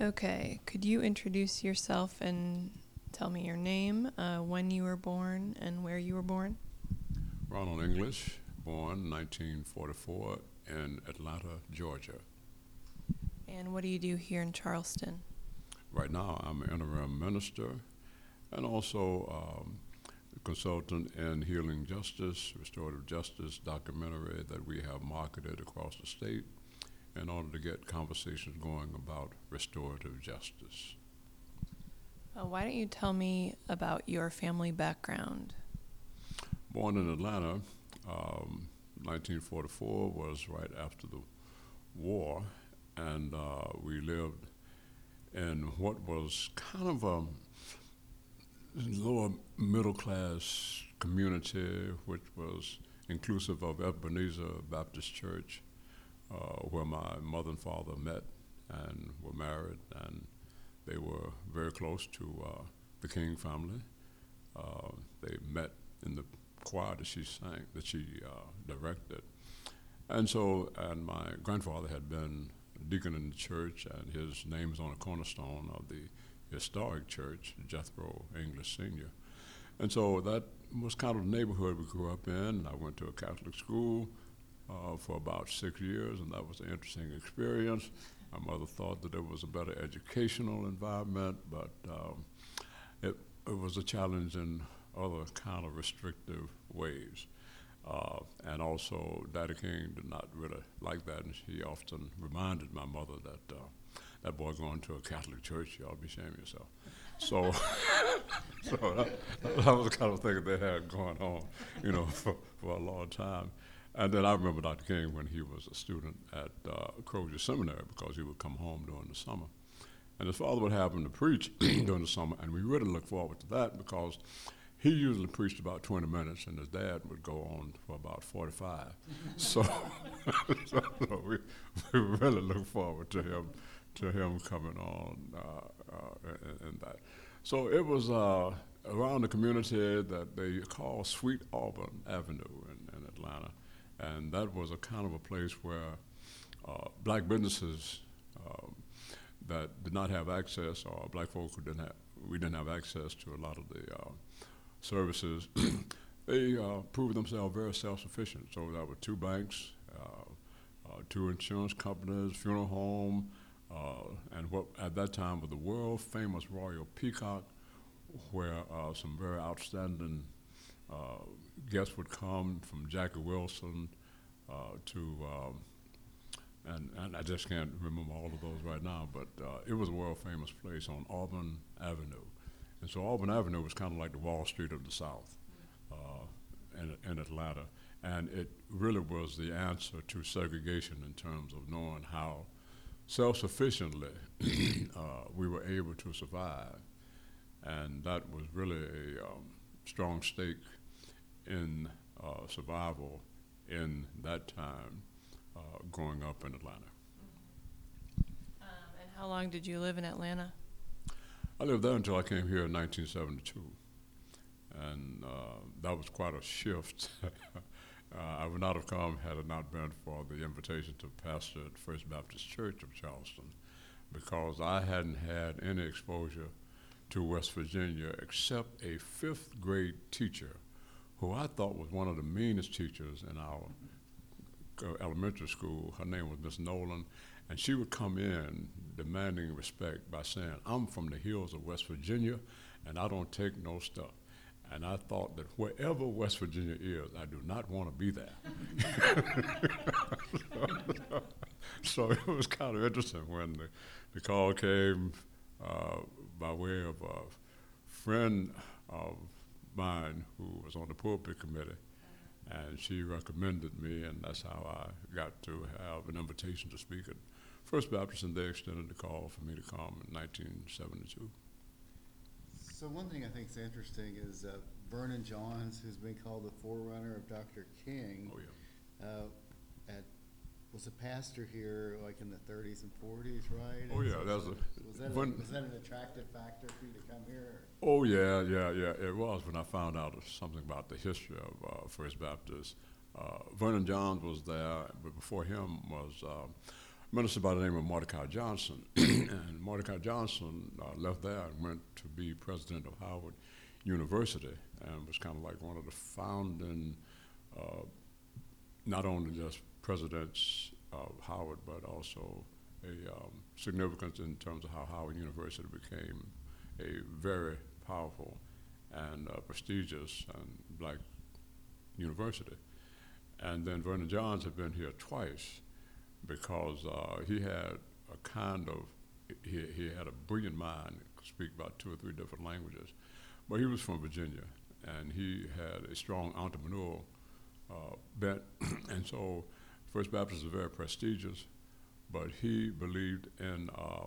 Okay, could you introduce yourself and tell me your name, when you were born, and where you were born? Ronald English, born 1944 in Atlanta, Georgia. And what do you do here in Charleston? Right now, I'm an interim minister and also a consultant in Healing Justice, Restorative Justice documentary that we have marketed across the state in order to get conversations going about restorative justice. Why don't you tell me about your family background? Born in Atlanta, 1944 was right after the war, and we lived in what was kind of a lower middle class community, which was inclusive of Ebenezer Baptist Church, where my mother and father met and were married, and they were very close to the King family. They met in the choir that she sang, that she directed. And my grandfather had been a deacon in the church, and his name is on a cornerstone of the historic church, Jethro English Sr. And so that was kind of the neighborhood we grew up in. I went to a Catholic school for about 6 years, and that was an interesting experience. My mother thought that it was a better educational environment, but it, it was a challenge in other kind of restrictive ways. And also, Daddy King did not really like that, and he often reminded my mother that that boy going to a Catholic church, you ought to be ashamed of yourself. So, that was the kind of thing that they had going on, for a long time. And then I remember Dr. King when he was a student at Crozier Seminary, because he would come home during the summer. And his father would have him to preach during the summer, and we really looked forward to that because he usually preached about 20 minutes, and his dad would go on for about 45. so, so we really look forward to him coming on in that. So it was around the community that they call Sweet Auburn Avenue in Atlanta, and that was a kind of a place where black businesses that did not have access, or black folk who we didn't have access to a lot of the services, they proved themselves very self-sufficient. So there were two banks, two insurance companies, funeral home, and what at that time was the world famous Royal Peacock, where some very outstanding guests would come, from Jackie Wilson to, and I just can't remember all of those right now, but it was a world famous place on Auburn Avenue. And so Auburn Avenue was kind of like the Wall Street of the South in Atlanta. And it really was the answer to segregation in terms of knowing how self-sufficiently we were able to survive. And that was really a strong stake in survival in that time growing up in Atlanta. And how long did you live in Atlanta? I lived there until I came here in 1972, and that was quite a shift. I would not have come had it not been for the invitation to pastor at First Baptist Church of Charleston, because I hadn't had any exposure to West Virginia except a fifth grade teacher who I thought was one of the meanest teachers in our elementary school. Her name was Miss Nolan, and she would come in demanding respect by saying, "I'm from the hills of West Virginia, and I don't take no stuff." And I thought that wherever West Virginia is, I do not want to be there. so it was kind of interesting when the call came by way of a friend of mine who was on the pulpit committee, and she recommended me, and that's how I got to have an invitation to speak at First Baptist, and they extended the call for me to come in 1972. So one thing I think is interesting is Vernon Johns, who's been called the forerunner of Dr. King, Oh, yeah. was a pastor here like in the 30s and 40s, right? Oh, And yeah, so that's was that an attractive factor for you to come here? Oh, yeah. It was when I found out something about the history of First Baptist. Vernon Johns was there, but before him was minister by the name of Mordecai Johnson. And Mordecai Johnson left there and went to be president of Howard University, and was kind of like one of the founding, not only just presidents of Howard, but also a significance in terms of how Howard University became a very powerful and prestigious and black university. And then Vernon Johns had been here twice because he had a kind of, he had a brilliant mind, could speak about 2 or 3 different languages. But he was from Virginia, and he had a strong entrepreneurial bent. And so First Baptist is very prestigious, but he believed in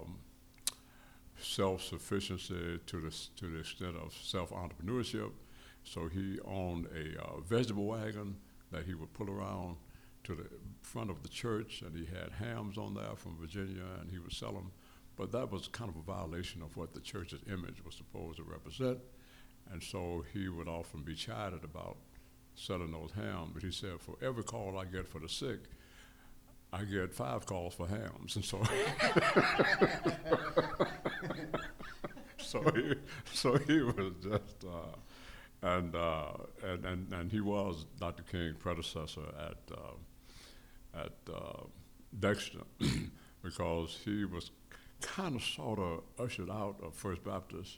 self-sufficiency to the extent of self-entrepreneurship. So he owned a vegetable wagon that he would pull around to the front of the church, and he had hams on there from Virginia, and he would sell them. But that was kind of a violation of what the church's image was supposed to represent. And so he would often be chided about selling those hams. But he said, for every call I get for the sick, I get 5 calls for hams. And so, so he was just, and he was Dr. King's predecessor at Dexter, because he was kind of sort of ushered out of First Baptist,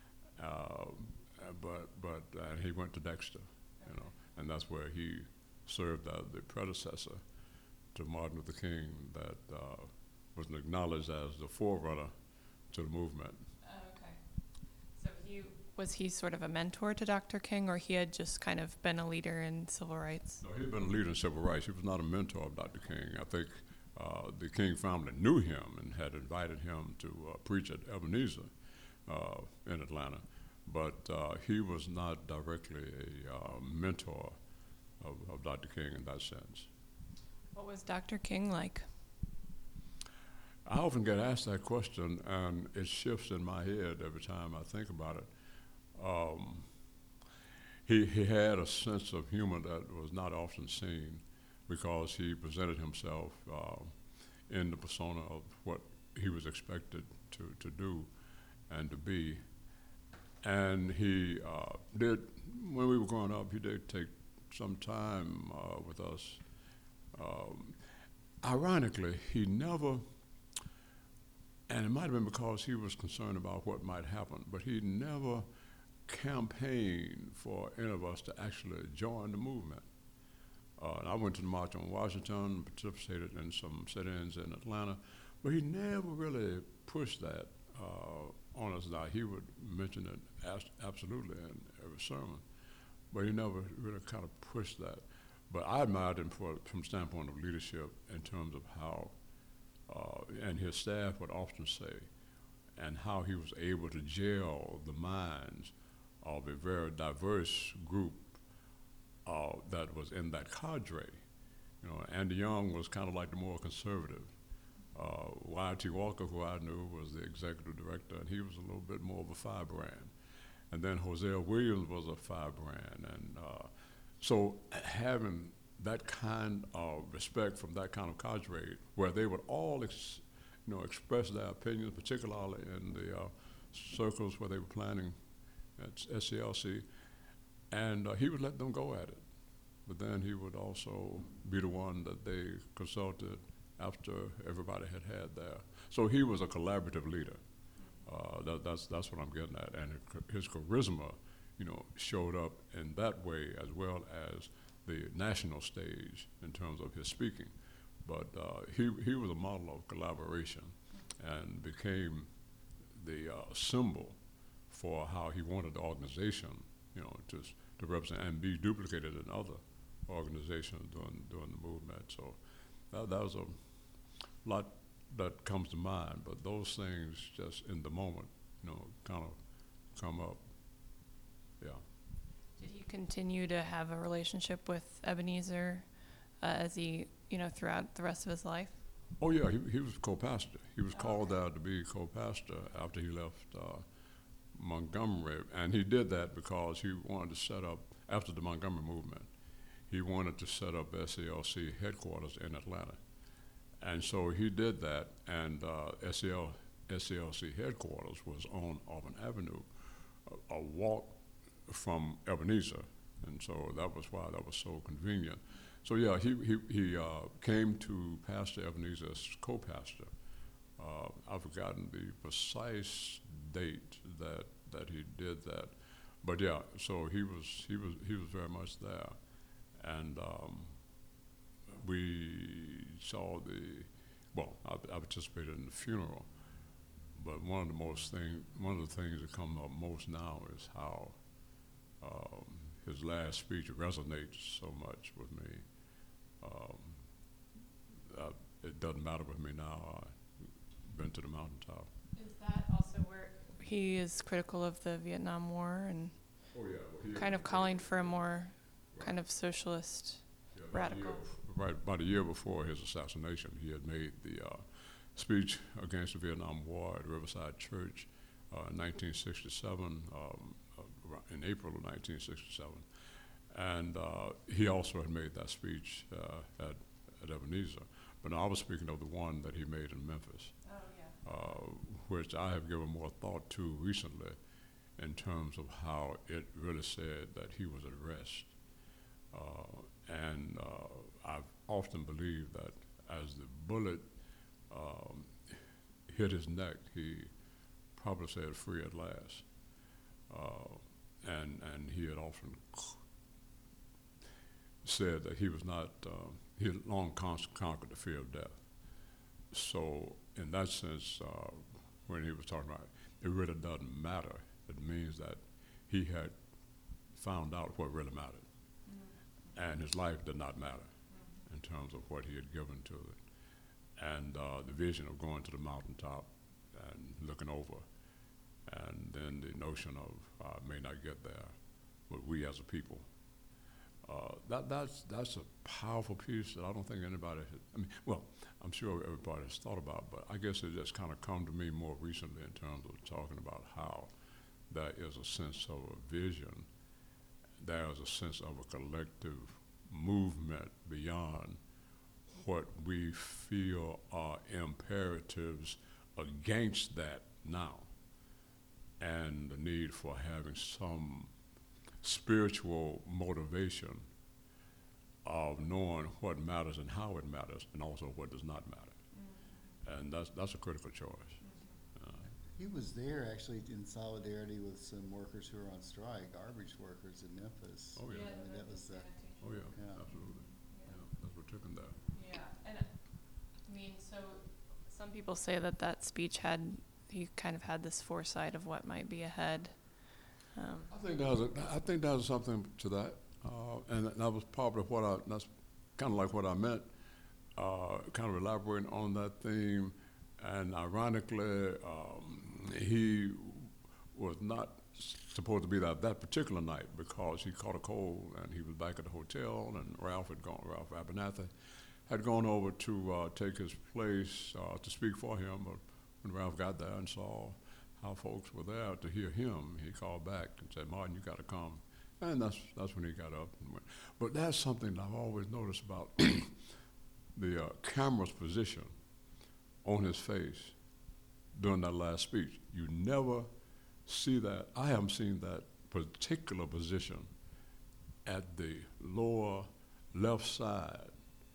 but he went to Dexter, you know, and that's where he served as the predecessor to Martin Luther King, that was acknowledged as the forerunner to the movement. Okay. So was he sort of a mentor to Dr. King, or he had just kind of been a leader in civil rights? No, he had been a leader in civil rights. He was not a mentor of Dr. King. I think the King family knew him and had invited him to preach at Ebenezer in Atlanta, but he was not directly a mentor of Dr. King in that sense. What was Dr. King like? I often get asked that question, and it shifts in my head every time I think about it. He had a sense of humor that was not often seen, because he presented himself in the persona of what he was expected to do and to be. And he did, when we were growing up, he did take some time with us. Ironically, he never, and it might have been because he was concerned about what might happen, but he never campaigned for any of us to actually join the movement. And I went to the March on Washington, participated in some sit-ins in Atlanta, but he never really pushed that on us. Now, he would mention it absolutely in every sermon, but he never really kind of pushed that. But I admired him from the standpoint of leadership, in terms of how, and his staff would often say, and how he was able to gel the minds of a very diverse group that was in that cadre. You know, Andy Young was kind of like the more conservative. Y.T. Walker, who I knew, was the executive director, and he was a little bit more of a firebrand. And then Hosea Williams was a firebrand. And so having that kind of respect from that kind of cadre, where they would all express their opinions, particularly in the circles where they were planning at SCLC, and he would let them go at it. But then he would also be the one that they consulted after everybody had their. So he was a collaborative leader. That's what I'm getting at. And his charisma, showed up in that way, as well as the national stage in terms of his speaking. But he was a model of collaboration, and became the symbol for how he wanted the organization, to represent and be duplicated in other organizations during the movement. So that was a lot that comes to mind, but those things just in the moment, kind of come up. Yeah. Did he continue to have a relationship with Ebenezer as he, throughout the rest of his life? Oh yeah, he was co-pastor. He was called out to be co-pastor after he left Montgomery, and he did that because he wanted to set up, after the Montgomery movement, he wanted to set up SCLC headquarters in Atlanta. And so he did that, and SCLC headquarters was on Auburn Avenue, a walk from Ebenezer, and so that was why that was so convenient. So yeah, he came to Pastor Ebenezer as co-pastor. I've forgotten the precise date that he did that, but yeah, so he was very much there, and we saw I participated in the funeral, but one of the things that come up most now is how his last speech resonates so much with me. It doesn't matter with me now. I've been to the mountaintop. Is that also where he is critical of the Vietnam War and Oh yeah, well, kind of calling for a more kind of socialist, radical? About a year before his assassination, he had made the speech against the Vietnam War at Riverside Church in 1967, in April of 1967. And he also had made that speech at Ebenezer. But I was speaking of the one that he made in Memphis, which I have given more thought to recently in terms of how it really said that he was at rest. And I've often believed that as the bullet hit his neck, he probably said, "Free at last." And he had often said that he was not, he had long conquered the fear of death. So in that sense, when he was talking about it really doesn't matter, it means that he had found out what really mattered. And his life did not matter in terms of what he had given to it. And the vision of going to the mountaintop and looking over, and then the notion of I may not get there, but we as a people. That's a powerful piece that I don't think anybody I'm sure everybody has thought about, but I guess it just kind of come to me more recently in terms of talking about how there is a sense of a vision, there is a sense of a collective movement beyond what we feel are imperatives against that now, and the need for having some spiritual motivation of knowing what matters and how it matters, and also what does not matter. And that's a critical choice. He was there actually in solidarity with some workers who are on strike, garbage workers in Memphis. Oh, yeah. I mean, that was, Oh yeah, Yeah. absolutely. Yeah, that's what took him there. Yeah, and I mean, so some people say that speech he kind of had this foresight of what might be ahead. I think there's something to that, and that was probably that's kind of like what I meant, kind of elaborating on that theme. And ironically, he was not supposed to be there that particular night because he caught a cold and he was back at the hotel, and Ralph Abernathy had gone over to take his place to speak for him. But when Ralph got there and saw how folks were there to hear him, he called back and said, "Martin, you got to come." And that's when he got up and went. But that's something that I've always noticed about the camera's position on his face during that last speech. You never see that. I haven't seen that particular position at the lower left side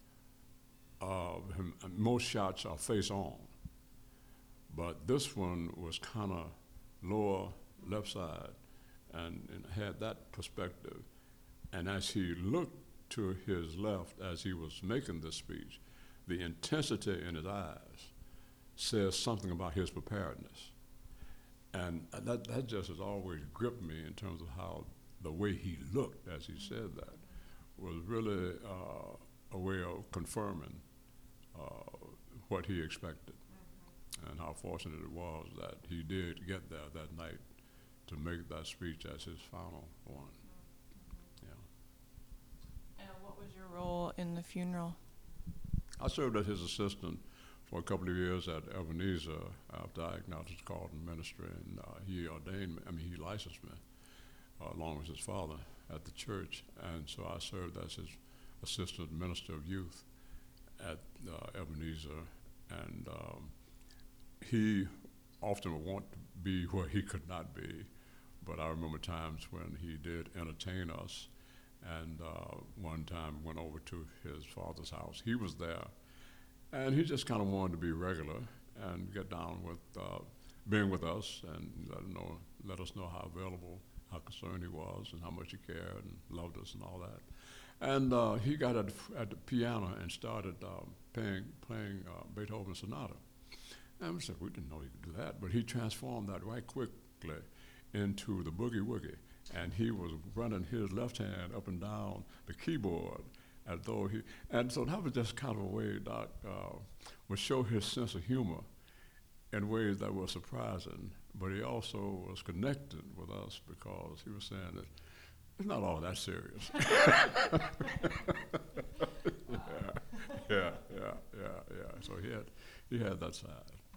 of him. Most shots are face on, but this one was kind of lower left side and had that perspective. And as he looked to his left as he was making this speech, the intensity in his eyes says something about his preparedness. And that just has always gripped me in terms of how the way he looked as he said that was really a way of confirming what he expected, and how fortunate it was that he did get there that night to make that speech as his final one. Yeah. And what was your role in the funeral? I served as his assistant for a couple of years at Ebenezer after I acknowledged his call to ministry, and he licensed me along with his father at the church, and so I served as his assistant minister of youth. at Ebenezer, and he often would want to be where he could not be. But I remember times when he did entertain us, and one time went over to his father's house. He was there, and he just kind of wanted to be regular and get down with being with us and let us know how available, how concerned he was, and how much he cared and loved us and all that. And he got at the piano and started playing Beethoven's sonata. And we said, we didn't know he could do that, but he transformed that right quickly into the boogie woogie. And he was running his left hand up and down the keyboard as though and so that was just kind of a way Doc would show his sense of humor in ways that were surprising, but he also was connected with us because he was saying that it's not all that serious. Yeah. So he had that side.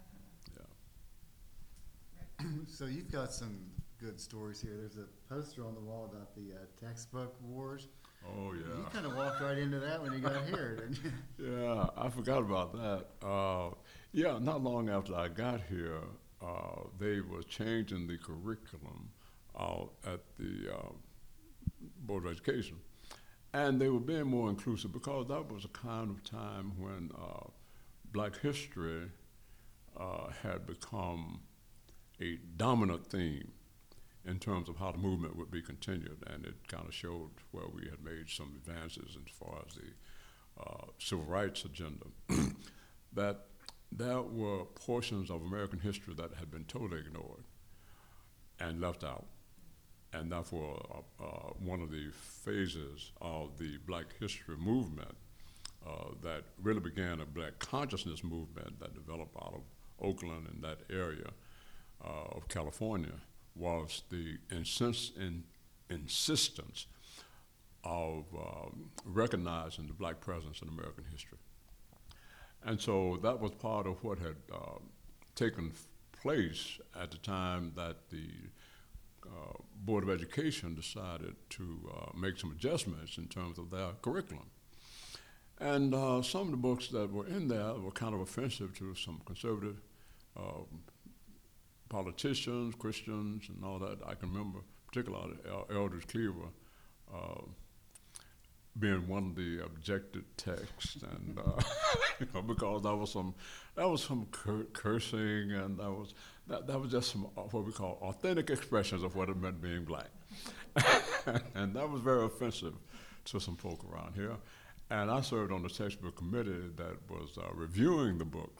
Yeah. So you've got some good stories here. There's a poster on the wall about the textbook wars. Oh yeah. You kind of walked right into that when you got here, didn't you? Yeah, I forgot about that. Yeah, not long after I got here, they were changing the curriculum at the Board of Education. And they were being more inclusive because that was a kind of time when Black history had become a dominant theme in terms of how the movement would be continued, and it kind of showed where we had made some advances as far as the civil rights agenda. That there were portions of American history that had been totally ignored and left out, and therefore one of the phases of the Black history movement that really began a Black consciousness movement that developed out of Oakland and that area of California was the insistence of recognizing the Black presence in American history. And so that was part of what had taken place at the time that the Board of Education decided to make some adjustments in terms of their curriculum. And some of the books that were in there were kind of offensive to some conservative politicians, Christians, and all that. I can remember, particularly Eldridge Cleaver being one of the objected texts, and because that was some cursing, and that was just some what we call authentic expressions of what it meant being Black, and that was very offensive to some folk around here. And I served on the textbook committee that was reviewing the books.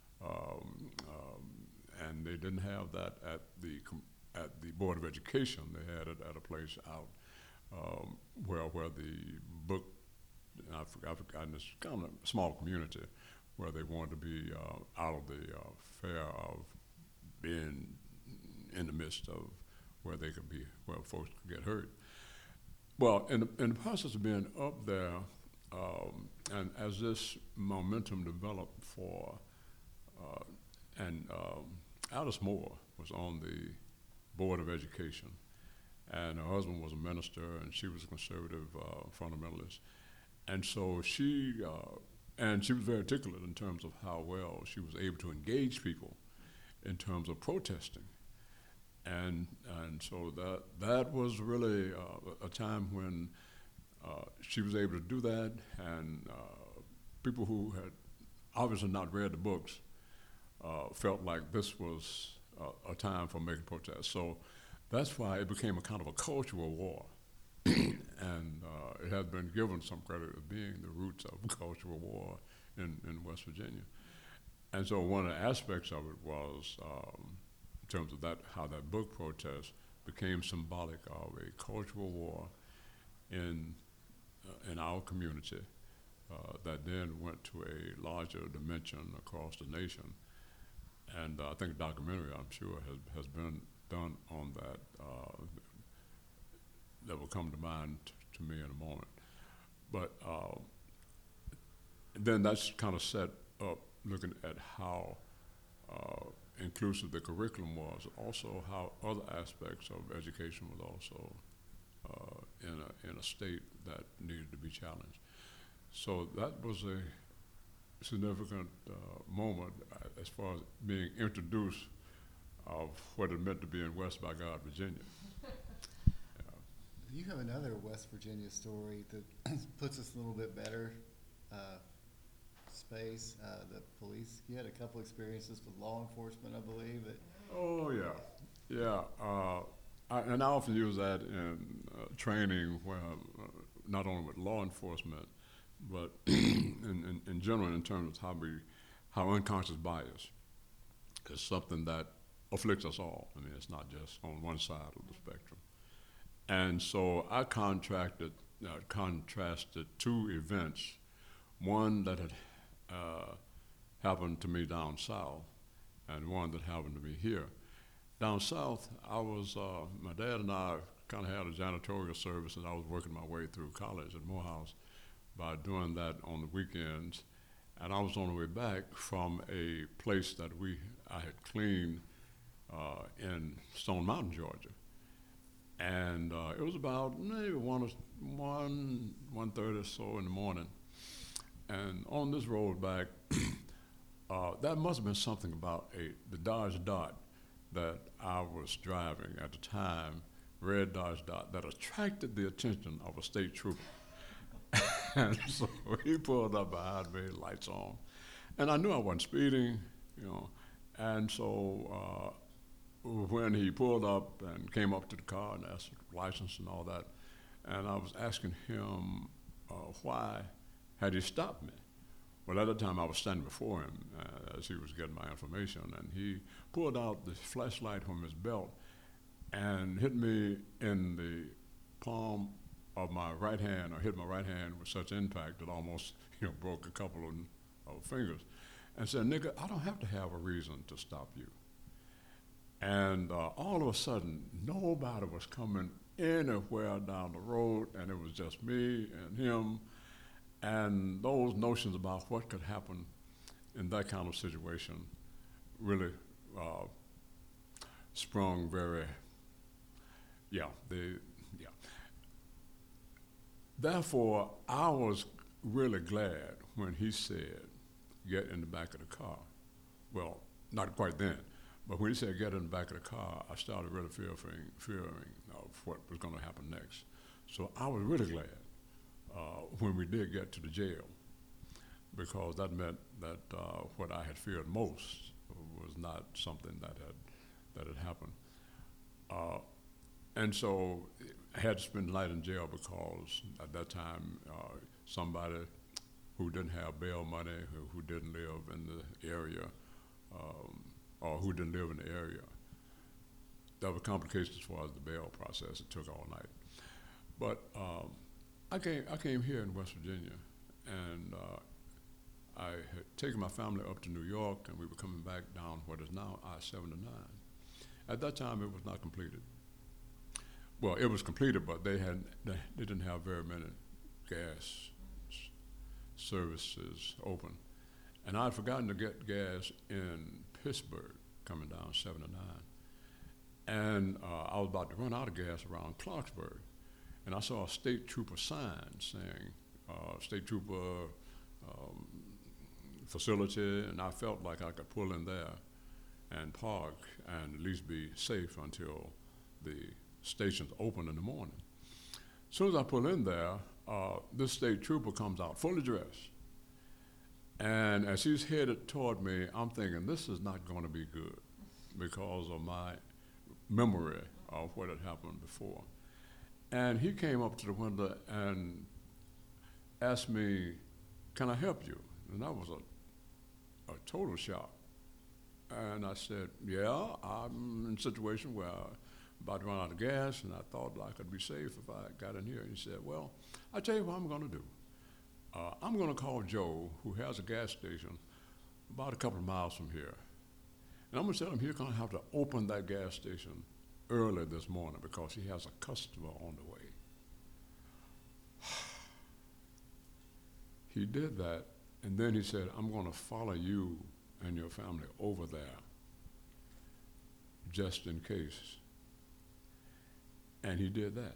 And they didn't have that at the Board of Education. They had it at a place out where the book, and I've forgotten, this kind of small community where they wanted to be out of the fear of being in the midst of where folks could get hurt. Well, in the process of being up there, and as this momentum developed Alice Moore was on the Board of Education, and her husband was a minister, and she was a conservative fundamentalist. And so she was very articulate in terms of how well she was able to engage people in terms of protesting. And so that was really a time when she was able to do that, and people who had obviously not read the books felt like this was a time for making protests. So that's why it became a kind of a cultural war. And it has been given some credit as being the roots of cultural war in West Virginia. And so one of the aspects of it was, in terms of how that book protest became symbolic of a cultural war in our community that then went to a larger dimension across the nation. And I think a documentary, I'm sure, has been done on that that will come to mind to me in a moment. But then that's kind of set up looking at how inclusive the curriculum was, also how other aspects of education was also in a state that needed to be challenged. So that was significant moment as far as being introduced of what it meant to be in West by God, Virginia. You have another West Virginia story that puts us a little bit better space. The police, you had a couple experiences with law enforcement, I believe. Oh, yeah. Yeah. And I often use that in training where not only with law enforcement, but in general in terms of how unconscious bias is something that afflicts us all. I mean, it's not just on one side of the spectrum. And so I contrasted two events, one that had happened to me down south and one that happened to me here. Down south, my dad and I kind of had a janitorial service, and I was working my way through college at Morehouse by doing that on the weekends. And I was on the way back from a place that I had cleaned in Stone Mountain, Georgia. And it was about maybe 1:30 or so in the morning. And on this road back, that must have been something about the Dodge Dart that I was driving at the time, red Dodge Dart, that attracted the attention of a state trooper. And so he pulled up behind me, lights on. And I knew I wasn't speeding, And so when he pulled up and came up to the car and asked for license and all that, and I was asking him why had he stopped me. Well, at the time I was standing before him as he was getting my information, and he pulled out the flashlight from his belt and hit me in the palm of my right hand, or hit my right hand with such impact that almost broke a couple of fingers, and said, "Nigga, I don't have to have a reason to stop you." And all of a sudden, nobody was coming anywhere down the road, and it was just me and him. And those notions about what could happen in that kind of situation really sprung Therefore, I was really glad when he said, "Get in the back of the car." Well, not quite then. But when he said get in the back of the car, I started really fearing of what was going to happen next. So I was really glad when we did get to the jail, because that meant that what I had feared most was not something that had happened. And so I had to spend the night in jail because at that time somebody who didn't have bail money, who didn't live in the area, or who didn't live in the area. There were complications as far as the bail process. It took all night. But I came here in West Virginia, and I had taken my family up to New York, and we were coming back down what is now I-79. At that time, it was not completed. Well, it was completed, but they didn't have very many gas services open. And I'd forgotten to get gas in Pittsburgh coming down 79. And I was about to run out of gas around Clarksburg. And I saw a state trooper sign saying, state trooper facility, and I felt like I could pull in there and park and at least be safe until the station's open in the morning. As soon as I pull in there, this state trooper comes out fully dressed. And as he's headed toward me, I'm thinking, this is not going to be good because of my memory of what had happened before. And he came up to the window and asked me, "Can I help you?" And that was a total shock. And I said, "Yeah, I'm in a situation where I'm about to run out of gas, and I thought I could be safe if I got in here." And he said, "Well, I'll tell you what I'm going to do. I'm going to call Joe, who has a gas station about a couple of miles from here. And I'm going to tell him he's going to have to open that gas station early this morning because he has a customer on the way." He did that, and then he said, "I'm going to follow you and your family over there just in case." And he did that.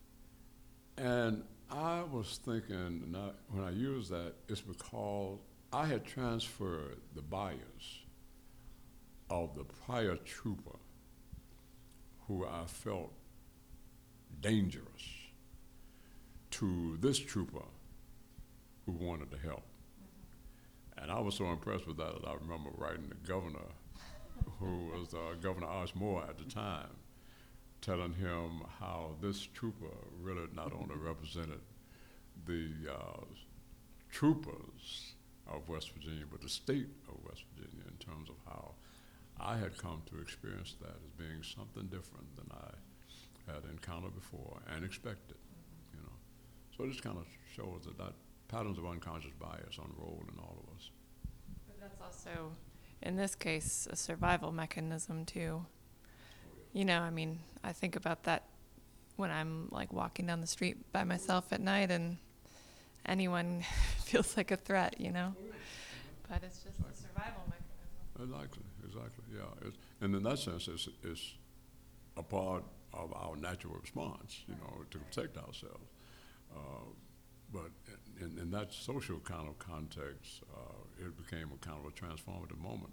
And I was thinking, when I use that, it's because I had transferred the bias of the prior trooper who I felt dangerous to this trooper who wanted to help. And I was so impressed with that I remember writing the governor, who was Governor Ashmore at the time, telling him how this trooper really not only represented the troopers of West Virginia, but the state of West Virginia in terms of how I had come to experience that as being something different than I had encountered before and expected, you know. So it just kind of shows that patterns of unconscious bias unroll in all of us. But that's also, in this case, a survival mechanism too. You know, I mean, I think about that when I'm like walking down the street by myself at night and anyone feels like a threat, you know? But it's just a survival mechanism. Exactly, yeah. And in that sense, it's a part of our natural response, you know, to protect ourselves. But in that social kind of context, it became a kind of a transformative moment.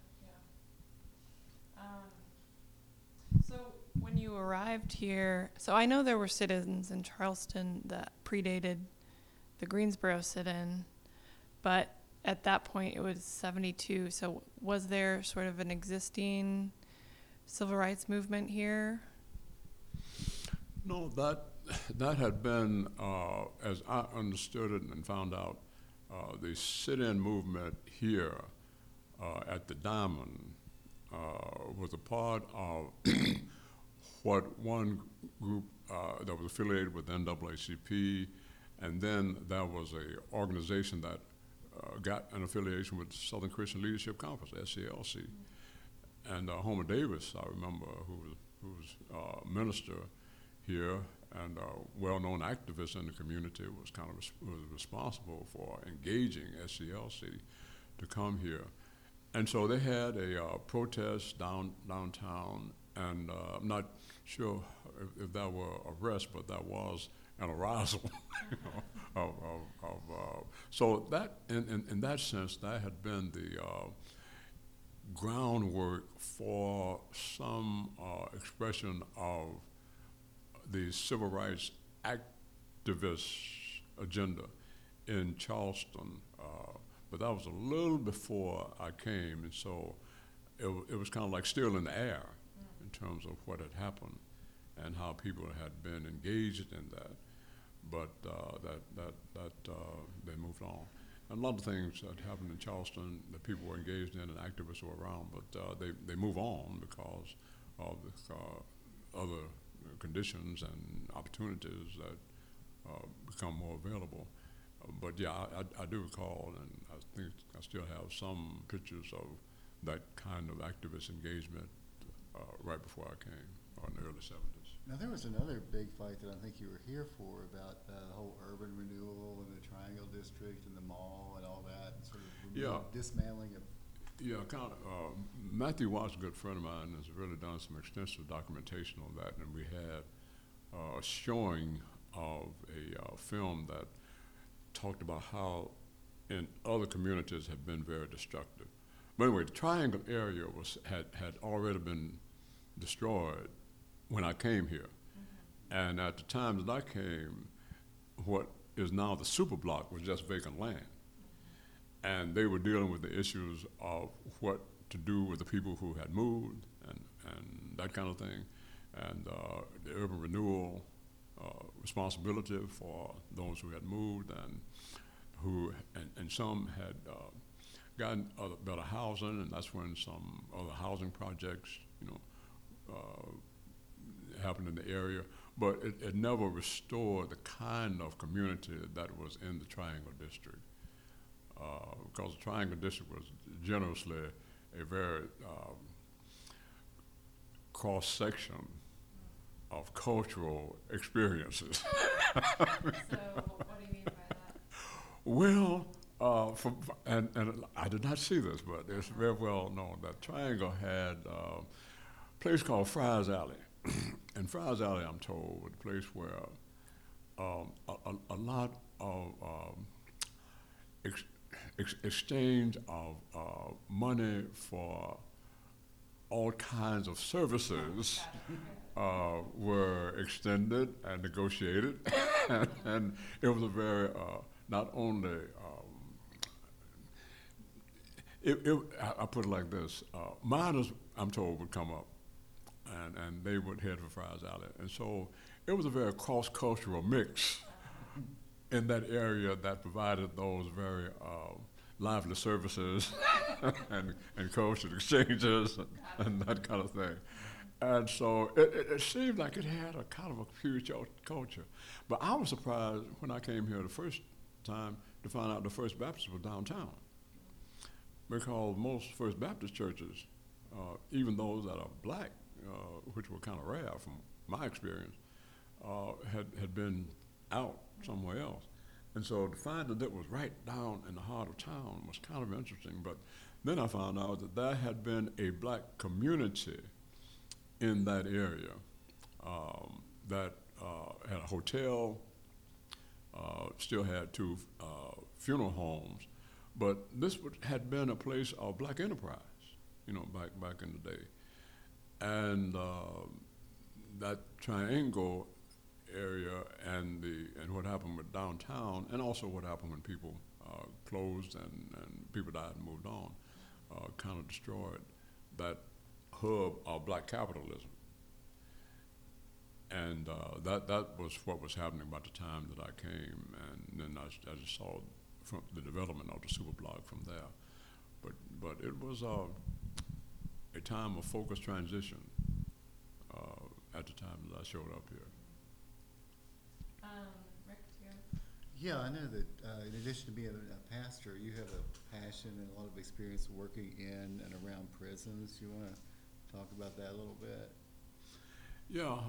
Yeah. So when you arrived here, so I know there were sit-ins in Charleston that predated the Greensboro sit-in, but at that point it was 72. So was there sort of an existing civil rights movement here? No, that had been, as I understood it and found out, the sit-in movement here at the Diamond was a part of what one group that was affiliated with NAACP, and then there was a organization that got an affiliation with Southern Christian Leadership Conference, SCLC. And Homer Davis, I remember, who was minister here and a well-known activist in the community, was kind of was responsible for engaging SCLC to come here. And so they had a protest downtown, and I'm not sure if that were arrest, but that was an arousal. You know, so that, in that sense, that had been the groundwork for some expression of the civil rights activist agenda in Charleston. But that was a little before I came, and so it was kind of like still in the air in terms of what had happened and how people had been engaged in that. But they moved on. And a lot of things that happened in Charleston that people were engaged in and activists were around, but they move on because of the other conditions and opportunities that become more available. But yeah, I do recall, and I think I still have some pictures of that kind of activist engagement right before I came, or in the early 70s. Now, there was another big fight that I think you were here for about the whole urban renewal and the Triangle District and the mall and all that, and sort of dismantling of. Yeah, kind of. Matthew Watts, a good friend of mine, has really done some extensive documentation on that, and we had a showing of a film that talked about how in other communities have been very destructive. But anyway, the Triangle area had already been destroyed when I came here. And at the time that I came, what is now the superblock was just vacant land. And they were dealing with the issues of what to do with the people who had moved and that kind of thing, and the urban renewal responsibility for those who had moved and some had gotten better housing, and that's when some other housing projects, happened in the area. But it never restored the kind of community that was in the Triangle District. Because the Triangle District was generously a very cross-section of cultural experiences. So what do you mean by that? Well, and I did not see this, but it's very well known that Triangle had a place called Fry's Alley. And Fry's Alley, I'm told, was a place where a lot of exchange of money for all kinds of services were extended and negotiated, and it was a very not only I put it like this: miners, I'm told, would come up, and they would head for Fry's Alley, and so it was a very cross-cultural mix in that area that provided those very lively services and cultural exchanges and that kind of thing. And so it seemed like it had a kind of a pure culture. But I was surprised when I came here the first time to find out the First Baptist was downtown. Because most First Baptist churches, even those that are black, which were kind of rare from my experience, had been out somewhere else. And so to find that it was right down in the heart of town was kind of interesting. But then I found out that there had been a black community in that area that had a hotel, still had two funeral homes, but this had been a place of black enterprise, back in the day. And that triangle area and what happened with downtown, and also what happened when people closed and people died and moved on, kind of destroyed that hub of black capitalism. And that was what was happening about the time that I came, and then I just saw from the development of the superblock from there. But it was a time of focused transition at the time that I showed up here. Rick, do you? Yeah, I know that in addition to being a pastor, you have a passion and a lot of experience working in and around prisons. You want to talk about that a little bit? Yeah,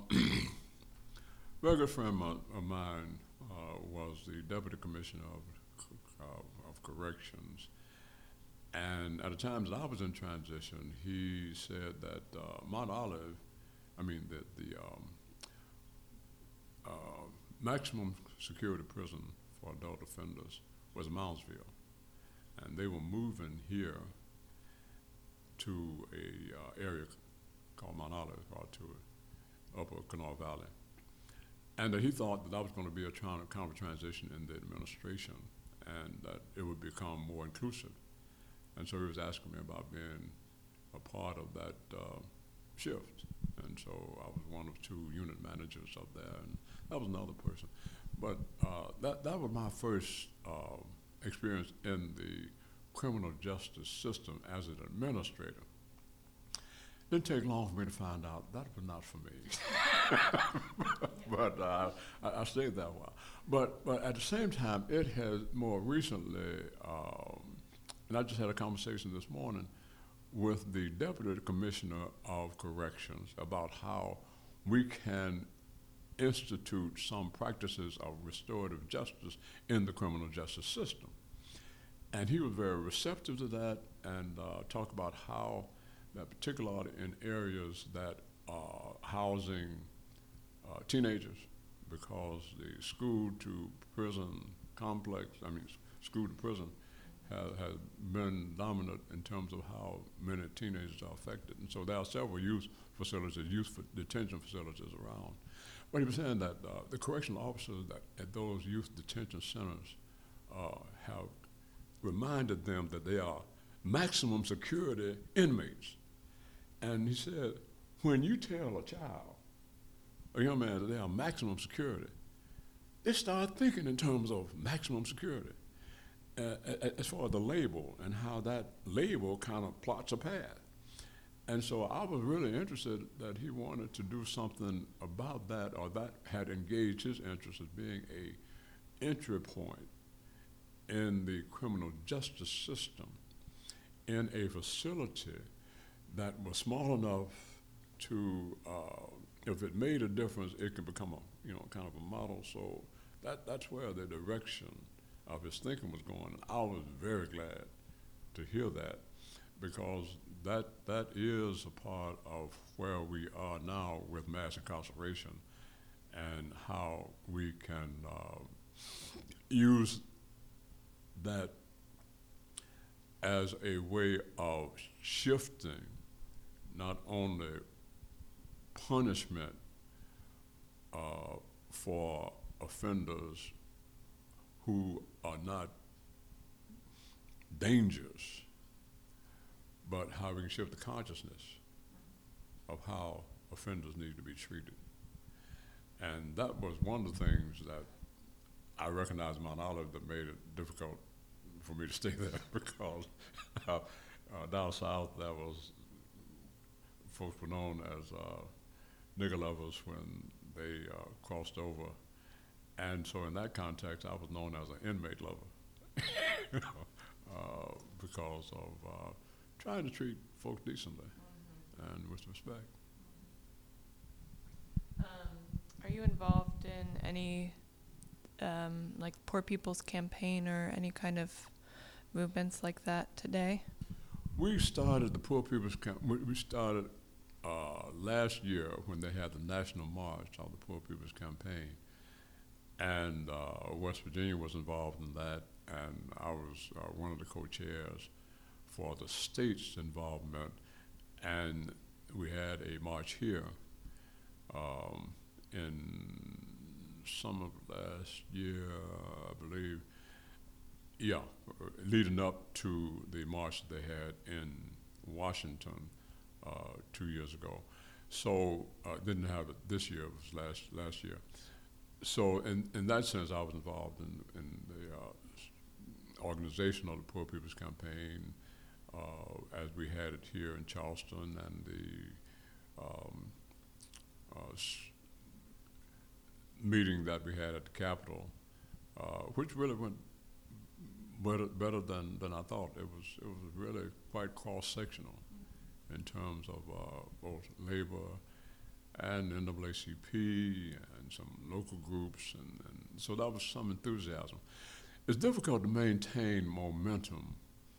a very good friend of mine was the Deputy Commissioner of Corrections. And at the time that I was in transition, he said that Mount Olive, the maximum security prison for adult offenders was Moundsville. And they were moving here to a area called Mount Olive, or to Upper Kanawha Valley. And that he thought that was going to be a kind of transition in the administration, and that it would become more inclusive. And so he was asking me about being a part of that shift. And so I was one of two unit managers up there, and that was another person. But that was my first experience in the criminal justice system as an administrator. Didn't take long for me to find out that was not for me. But I stayed that while. But at the same time, it has more recently, and I just had a conversation this morning with the Deputy Commissioner of Corrections about how we can institute some practices of restorative justice in the criminal justice system. And he was very receptive to that, and talked about how that particularly in areas that are housing teenagers, because the school to prison complex, school to prison has been dominant in terms of how many teenagers are affected. And so there are several youth facilities, detention facilities around. But he was saying that the correctional officers at those youth detention centers have reminded them that they are maximum security inmates. And he said, when you tell a child, a young man, that they are maximum security, they start thinking in terms of maximum security as far as the label and how that label kind of plots a path. And so I was really interested that he wanted to do something about that, or that had engaged his interest as being a entry point in the criminal justice system in a facility that was small enough to, if it made a difference, it could become a kind of a model. So that's where the direction of his thinking was going. And I was very glad to hear that, because that is a part of where we are now with mass incarceration, and how we can use that as a way of shifting not only punishment for offenders who are not dangerous, but how we can shift the consciousness of how offenders need to be treated. And that was one of the things that I recognized in Mount Olive that made it difficult for me to stay there because down south there was folks were known as nigger lovers when they crossed over. And so in that context, I was known as an inmate lover you know, because of trying to treat folks decently and with respect. Are you involved in any like Poor People's Campaign or any kind of movements like that today? We started the Poor People's Campaign. We started last year when they had the National March of the Poor People's Campaign. And West Virginia was involved in that, and I was one of the co-chairs for the state's involvement. And we had a march here in summer of last year, I believe. Yeah, leading up to the march that they had in Washington 2 years ago. So didn't have it this year, it was last year. So in that sense, I was involved in the organization of the Poor People's Campaign as we had it here in Charleston, and the meeting that we had at the Capitol, which really went better than I thought. It was really quite cross-sectional in terms of both labor and NAACP and some local groups, and so that was some enthusiasm. It's difficult to maintain momentum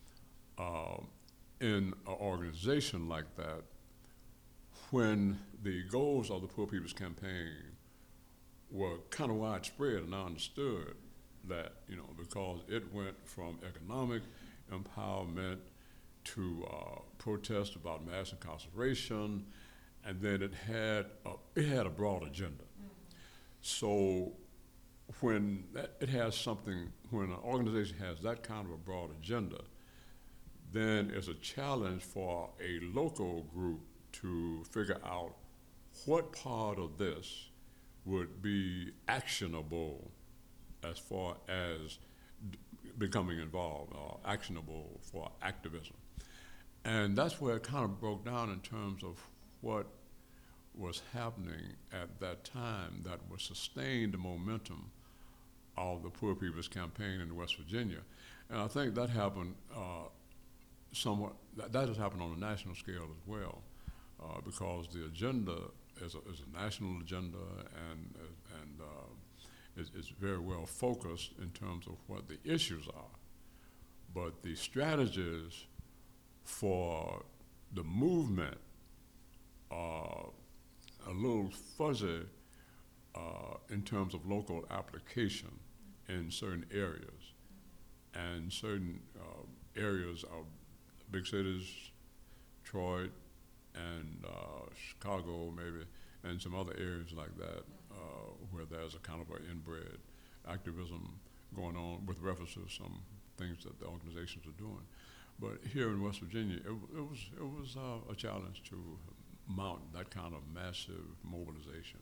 in an organization like that when the goals of the Poor People's Campaign were kind of widespread, and I understood that, you know, because it went from economic empowerment to protest about mass incarceration, and then it had a broad agenda. So when when an organization has that kind of a broad agenda, then it's a challenge for a local group to figure out what part of this would be actionable as far as becoming involved, or actionable for activism. And that's where it kind of broke down in terms of what was happening at that time that was sustained the momentum of the Poor People's Campaign in West Virginia. And I think that happened somewhat, that has happened on a national scale as well, because the agenda is a national agenda, and it's very well focused in terms of what the issues are. But the strategies for the movement are a little fuzzy in terms of local application in certain areas. And certain areas of big cities, Detroit and Chicago maybe, and some other areas like that, where there's a kind of an inbred activism going on with reference to some things that the organizations are doing. But here in West Virginia, it was a challenge to mount that kind of massive mobilization.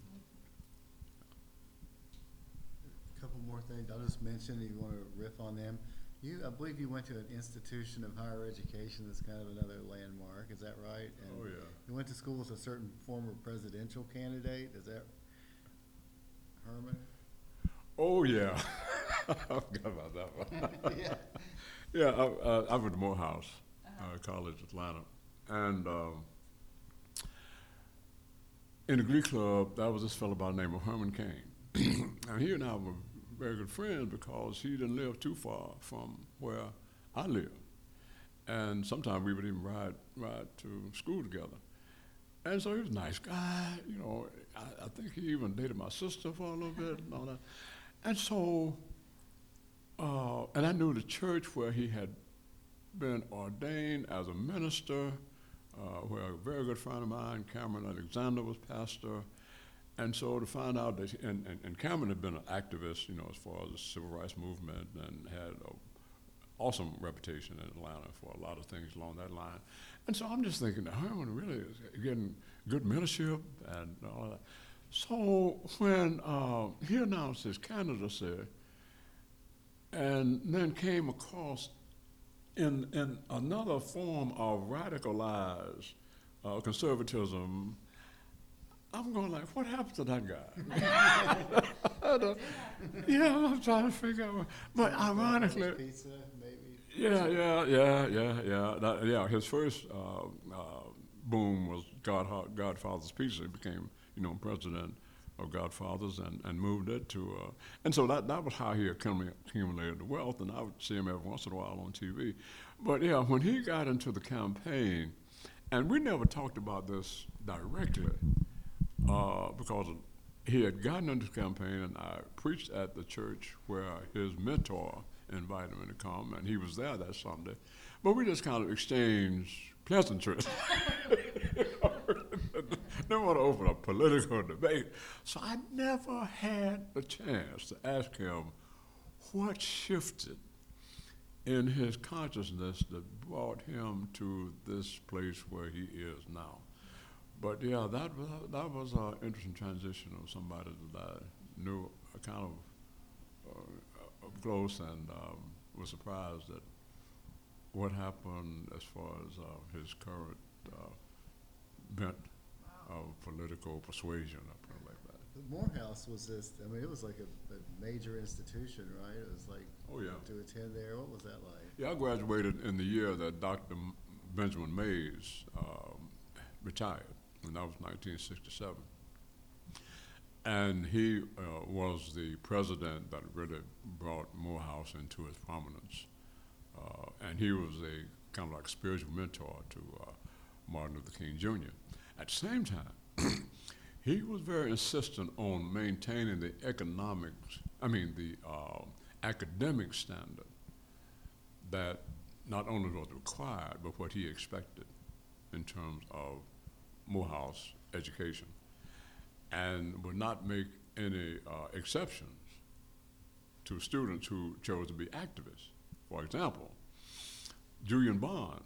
A couple more things I'll just mention if you want to riff on them. I believe you went to an institution of higher education that's kind of another landmark, is that right? And oh yeah. You went to school with a certain former presidential candidate, is that Herman? Oh yeah, I forgot about that one. Yeah. Yeah, I went to Morehouse College, Atlanta, and in the Glee Club, that was this fellow by the name of Herman Cain. And he and I were very good friends because he didn't live too far from where I lived. And sometimes we would even ride to school together. And so he was a nice guy, you know. I think he even dated my sister for a little bit and all that. And so, and I knew the church where he had been ordained as a minister, where a very good friend of mine, Cameron Alexander, was pastor. And so to find out that, and Cameron had been an activist, as far as the civil rights movement, and had an awesome reputation in Atlanta for a lot of things along that line. And so I'm just thinking that Herman really is getting good mentorship and all that. So when he announced his candidacy, and then came across in another form of radicalized conservatism, I'm going like, what happened to that guy? Yeah, I'm trying to figure out. But ironically, Pizza, maybe. Yeah. His first boom was Godfather's Pizza. He became, president of Godfathers and moved it to, and so that was how he accumulated the wealth. And I would see him every once in a while on TV. But yeah, when he got into the campaign, and we never talked about this directly, because he had gotten into the campaign, and I preached at the church where his mentor invited him to come, and he was there that Sunday. But we just kind of exchanged pleasantries. Didn't want to open a political debate. So I never had the chance to ask him what shifted in his consciousness that brought him to this place where he is now. But yeah, that was an interesting transition of somebody that I knew kind of up close, and was surprised at what happened as far as his current bent of political persuasion, I put it like that. The Morehouse was it was like a major institution, right? It was like, Oh yeah. to attend there, what was that like? Yeah, I graduated in the year that Dr. Benjamin Mays retired, and that was 1967. And he was the president that really brought Morehouse into its prominence. And he was a kind of like spiritual mentor to Martin Luther King Jr. At the same time, he was very insistent on maintaining the academic standard that not only was required, but what he expected in terms of Morehouse education, and would not make any exceptions to students who chose to be activists. For example, Julian Bond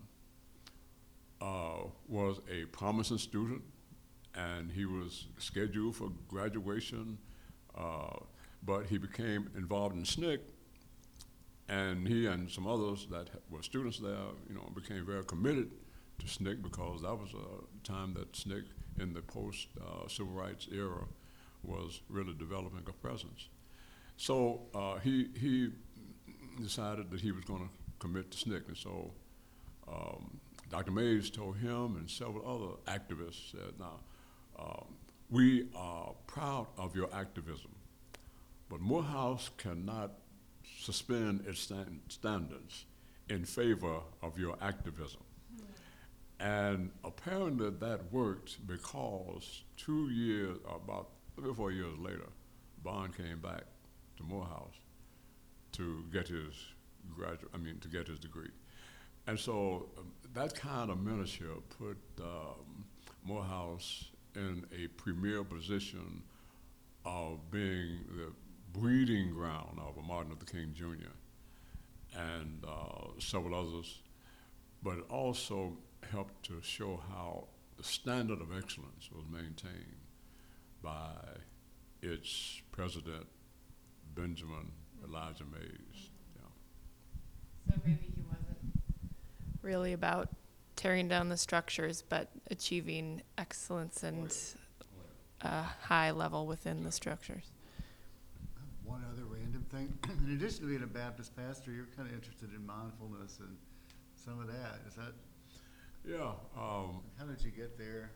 was a promising student, and he was scheduled for graduation, but he became involved in SNCC, and he and some others that were students there, became very committed to SNCC, because that was a time that SNCC in the post-civil rights era was really developing a presence. So he decided that he was going to commit to SNCC, and so Dr. Mays told him and several other activists said, now, we are proud of your activism, but Morehouse cannot suspend its standards in favor of your activism. And apparently that worked, because 2 years, about 3 or 4 years later, Bond came back to Morehouse to get his degree. And so that kind of mentorship put Morehouse in a premier position of being the breeding ground of Martin Luther King Jr. and several others, but it also helped to show how the standard of excellence was maintained by its president, Benjamin Elijah Mays. Yeah. So maybe he wasn't really about tearing down the structures, but achieving excellence and a high level within the structures. One other random thing. In addition to being a Baptist pastor, you're kind of interested in mindfulness and some of that. Is that? Yeah. How did you get there?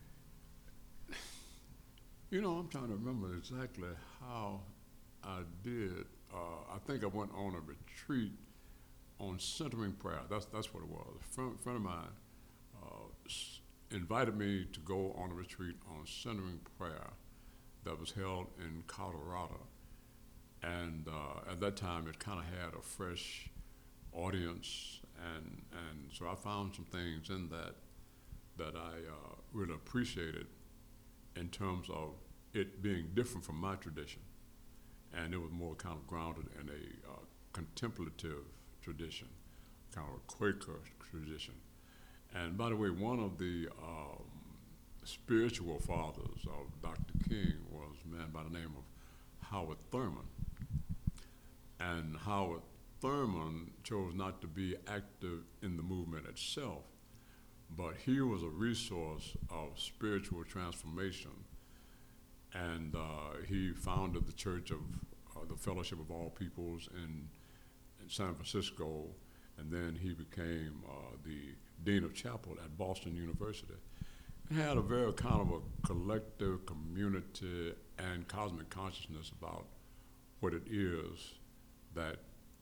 I'm trying to remember exactly how I did. I think I went on a retreat on centering prayer. That's what it was. A friend of mine invited me to go on a retreat on centering prayer that was held in Colorado. And at that time, it kind of had a fresh audience, and so I found some things in that I really appreciated in terms of it being different from my tradition, and it was more kind of grounded in a contemplative tradition, kind of a Quaker tradition. And by the way, one of the spiritual fathers of Dr. King was a man by the name of Howard Thurman. And Howard Thurman chose not to be active in the movement itself, but he was a resource of spiritual transformation. And he founded the Church of the Fellowship of All Peoples in San Francisco, and then he became the Dean of Chapel at Boston University. He had a very kind of a collective community and cosmic consciousness about what it is that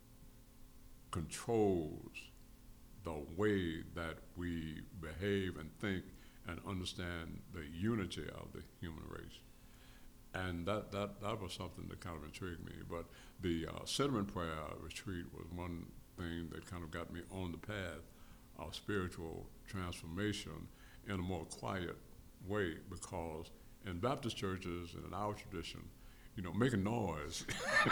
controls the way that we behave and think and understand the unity of the human race. And that was something that kind of intrigued me. But the Cinnamon Prayer Retreat was one thing that kind of got me on the path of spiritual transformation in a more quiet way, because in Baptist churches and in our tradition, you know, making noise,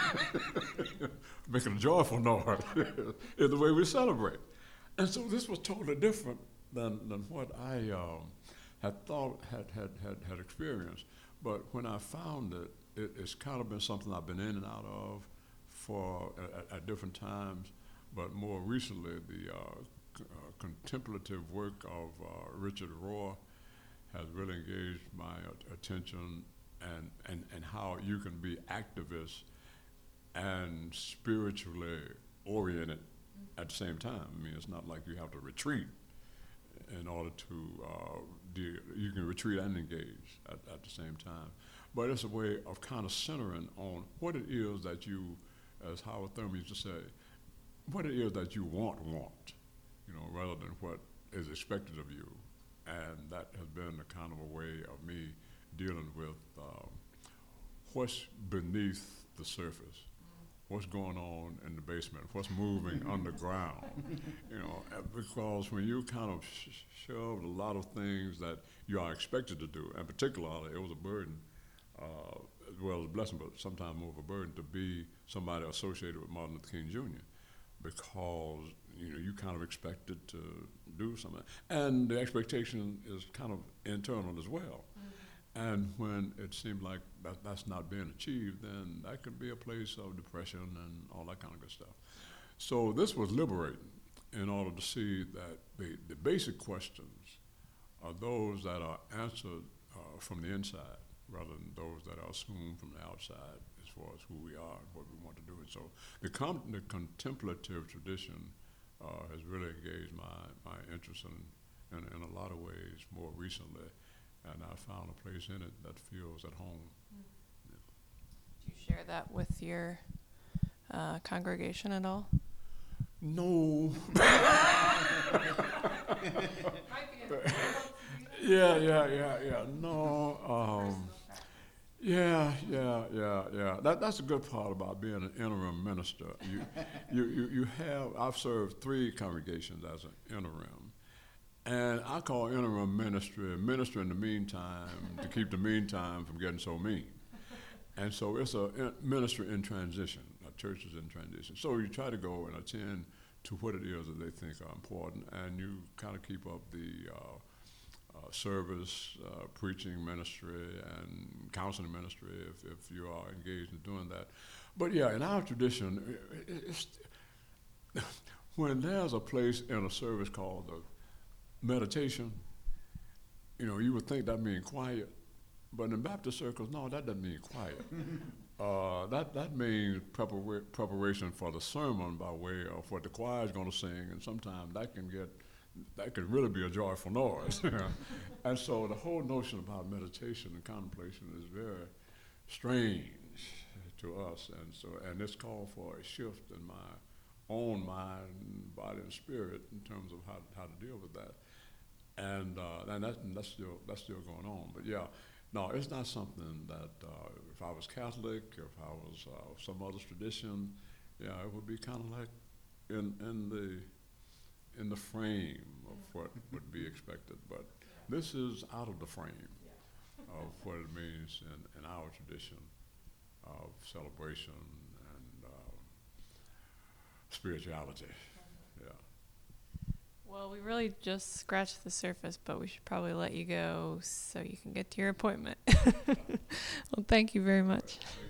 making a joyful noise is the way we celebrate. And so this was totally different than what I had thought, had experienced. But when I found it, it's kind of been something I've been in and out of for at different times. But more recently, the contemplative work of Richard Rohr has really engaged my attention, and how you can be activist and spiritually oriented at the same time. I mean, it's not like you have to retreat in order to you can retreat and engage at the same time. But it's a way of kind of centering on what it is that you, as Howard Thurman used to say, what it is that you want, you know, rather than what is expected of you. And that has been a kind of a way of me dealing with what's beneath the surface, what's going on in the basement, what's moving underground, you know, because when you kind of shoved a lot of things that you are expected to do, and particularly it was a burden, as well as a blessing, but sometimes more of a burden to be somebody associated with Martin Luther King Jr., because you know you kind of expected to do something, and the expectation is kind of internal as well. And when it seemed like that's not being achieved, then that could be a place of depression and all that kind of good stuff. So this was liberating in order to see that the basic questions are those that are answered from the inside rather than those that are assumed from the outside as far as who we are and what we want to do. And so the contemplative tradition has really engaged my interest in a lot of ways more recently. And I found a place in it that feels at home. Yeah. Do you share that with your congregation at all? No. Yeah. No. Yeah. That's a good part about being an interim minister. You have. I've served 3 congregations as an interim. And I call interim ministry in the meantime to keep the meantime from getting so mean. And so it's a ministry in transition, a church is in transition. So you try to go and attend to what it is that they think are important, and you kind of keep up the service, preaching ministry, and counseling ministry if you are engaged in doing that. But yeah, in our tradition, it's when there's a place in a service called the meditation, you know, you would think that means quiet, but in Baptist circles, no, that doesn't mean quiet. That means preparation for the sermon by way of what the choir is going to sing, and sometimes that can really be a joyful noise. And so the whole notion about meditation and contemplation is very strange to us, and it's called for a shift in my own mind, body, and spirit in terms of how to deal with that. And that's still going on. But yeah, no, it's not something that if I was Catholic, if I was some other tradition, yeah, it would be kind of like in the frame of what would be expected, but this is out of the frame of what it means in our tradition of celebration and spirituality. Yeah. Well, we really just scratched the surface, but we should probably let you go so you can get to your appointment. Well, thank you very much.